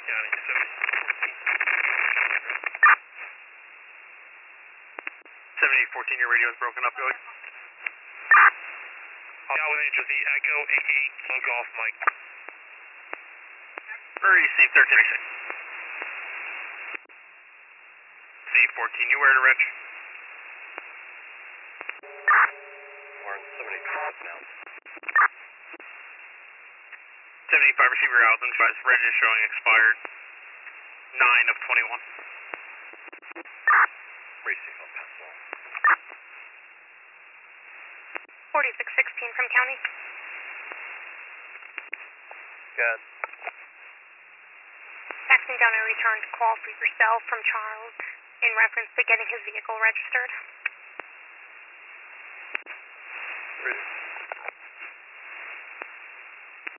County, 7814, your radio is broken up, go ahead. Now with HOZ, Echo 88, low golf, Mike. Receive 1336. C14, you where to reg? We're in 75 now. 75, receive your Alton, reg is showing expired 9 of 21. Racing on pencil. 4616 from county. Good. Faxing down a returned call for yourself from Charles in reference to getting his vehicle registered. Ready.